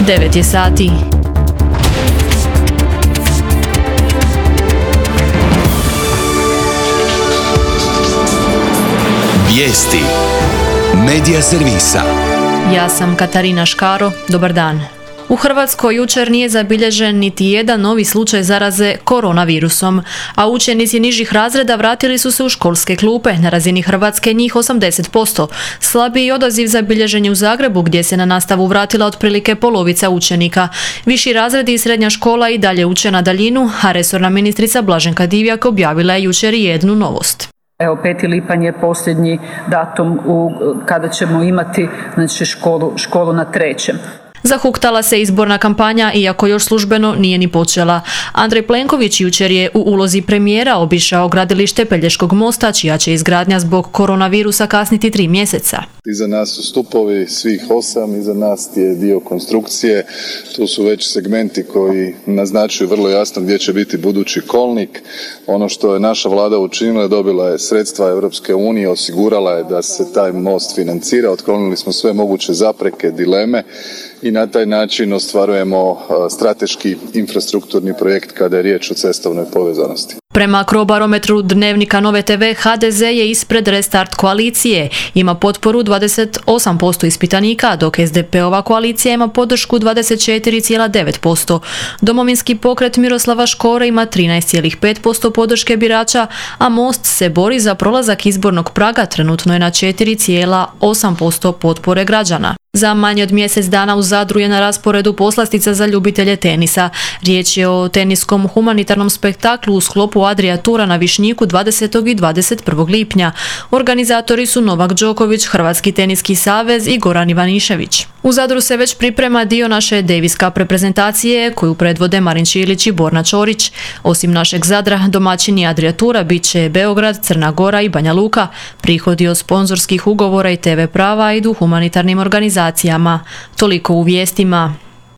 9 je sati. Vijesti Medija servisa. Ja sam Katarina Škaro, dobar dan. U Hrvatskoj jučer nije zabilježen niti jedan novi slučaj zaraze koronavirusom, a učenici nižih razreda vratili su se u školske klupe, na razini Hrvatske njih 80%. Slabiji odaziv zabilježen je u Zagrebu, gdje se na nastavu vratila otprilike polovica učenika. Viši razredi i srednja škola i dalje uče na daljinu, a resorna ministrica Blaženka Divjak objavila je jučer jednu novost. Evo, 5. lipanj je posljednji datum kada ćemo imati školu na 3. Zahuktala se izborna kampanja, iako još službeno nije ni počela. Andrej Plenković jučer je u ulozi premijera obišao gradilište Pelješkog mosta, čija će izgradnja zbog koronavirusa kasniti 3 mjeseca. Iza nas su stupovi, svih 8, iza nas je dio konstrukcije. Tu su već segmenti koji naznačuju vrlo jasno gdje će biti budući kolnik. Ono što je naša vlada učinila, dobila je sredstva Europske unije, osigurala je da se taj most financira, otklonili smo sve moguće zapreke, dileme i na taj način ostvarujemo strateški infrastrukturni projekt kada je riječ o cestovnoj povezanosti. Prema Crobarometru Dnevnika Nove TV, HDZ je ispred Restart koalicije. Ima potporu 28% ispitanika, dok SDP-ova koalicija ima podršku 24,9%. Domovinski pokret Miroslava Škore ima 13,5% podrške birača, a Most se bori za prolazak izbornog praga, trenutno je na 4,8% potpore građana. Za manje od mjesec dana u Zadru je na rasporedu poslastica za ljubitelje tenisa. Riječ je o teniskom humanitarnom spektaklu u sklopu Adria Tura na Višnjiku 20. i 21. lipnja. Organizatori su Novak Đoković, Hrvatski teniski savez i Goran Ivanišević. U Zadru se već priprema dio naše Davis Cup reprezentacije, koju predvode Marin Čilić i Borna Čorić. Osim našeg Zadra, domaćini Adria Tura bit će Beograd, Crna Gora i Banja Luka. Prihodi od sponzorskih ugovora i TV prava idu humanitarnim organizacijama. Toliko u vijestima.